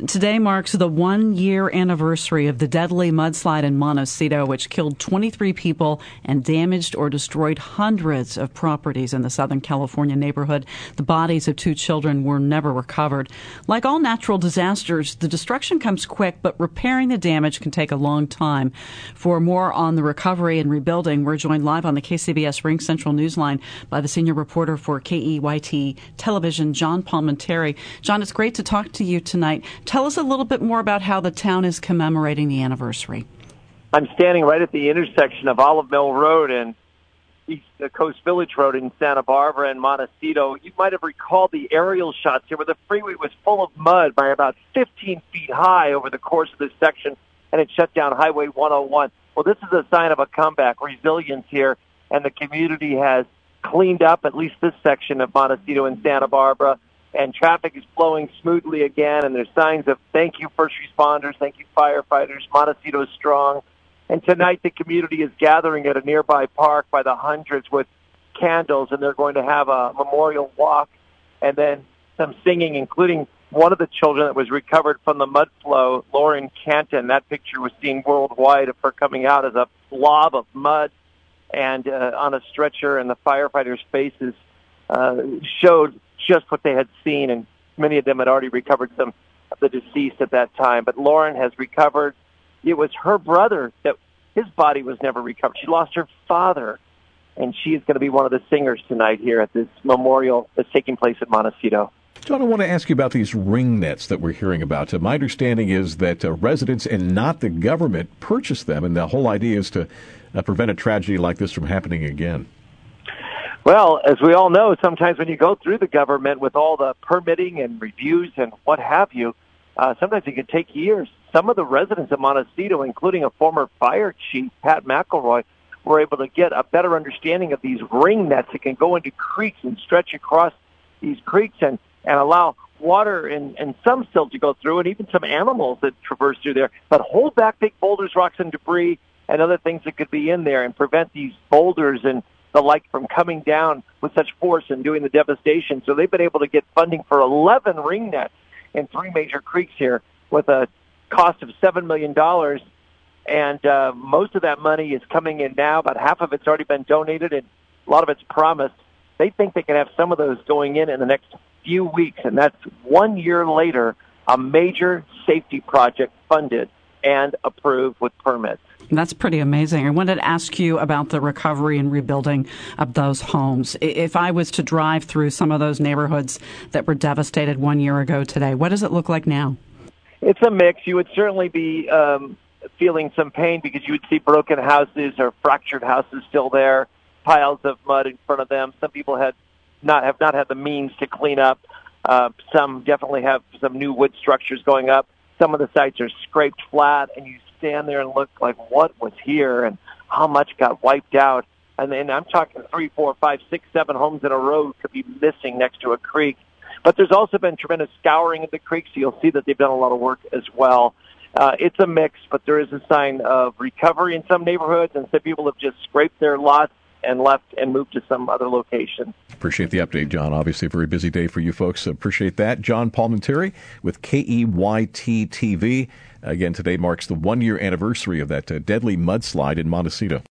Today marks the 1-year anniversary of the deadly mudslide in Montecito, which killed 23 people and damaged or destroyed hundreds of properties in the Southern California neighborhood. The bodies of 2 children were never recovered. Like all natural disasters, the destruction comes quick, but repairing the damage can take a long time. For more on the recovery and rebuilding, we're joined live on the KCBS Ring Central Newsline by the senior reporter for KEYT Television, John Palminteri. John, it's great to talk to you tonight. Tell us a little bit more about how the town is commemorating the anniversary. I'm standing right at the intersection of Olive Mill Road and East Coast Village Road in Santa Barbara and Montecito. You might have recalled the aerial shots here where the freeway was full of mud by about 15 feet high over the course of this section, and it shut down Highway 101. Well, this is a sign of a comeback, resilience here, and the community has cleaned up at least this section of Montecito and Santa Barbara, and traffic is flowing smoothly again, and there's signs of thank you first responders, thank you firefighters, Montecito is strong. And tonight the community is gathering at a nearby park by the hundreds with candles, and they're going to have a memorial walk and then some singing, including one of the children that was recovered from the mud flow, Lauren Canton. That picture was seen worldwide of her coming out as a blob of mud and on a stretcher, and the firefighters' faces showed just what they had seen, and many of them had already recovered some of the deceased at that time. But Lauren has recovered. It was her brother that his body was never recovered. She lost her father, and she is going to be one of the singers tonight here at this memorial that's taking place at Montecito. John, I want to ask you about these ring nets that we're hearing about. My understanding is that residents and not the government purchased them, and the whole idea is to prevent a tragedy like this from happening again. Well, as we all know, sometimes when you go through the government with all the permitting and reviews and what have you, sometimes it can take years. Some of the residents of Montecito, including a former fire chief, Pat McElroy, were able to get a better understanding of these ring nets that can go into creeks and stretch across these creeks and allow water and some still to go through, and even some animals that traverse through there, but hold back big boulders, rocks, and debris and other things that could be in there and prevent these boulders and the like from coming down with such force and doing the devastation. So they've been able to get funding for 11 ring nets in 3 major creeks here with a cost of $7 million. And most of that money is coming in now. About half of it's already been donated, and a lot of it's promised. They think they can have some of those going in the next few weeks, and that's 1 year later, a major safety project funded and approved with permits. That's pretty amazing. I wanted to ask you about the recovery and rebuilding of those homes. If I was to drive through some of those neighborhoods that were devastated 1 year ago today, what does it look like now? It's a mix. You would certainly be feeling some pain because you would see broken houses or fractured houses still there, piles of mud in front of them. Some people have not had the means to clean up. Some definitely have some new wood structures going up. Some of the sites are scraped flat, and you stand there and look like what was here and how much got wiped out. And then I'm talking 3, 4, 5, 6, 7 homes in a row could be missing next to a creek. But there's also been tremendous scouring of the creek, so you'll see that they've done a lot of work as well. It's a mix, but there is a sign of recovery in some neighborhoods, and some people have just scraped their lots and left and moved to some other location. Appreciate the update, John. Obviously a very busy day for you folks. Appreciate that. John Palminteri with KEYT TV. Again, today marks the 1 year anniversary of that deadly mudslide in Montecito.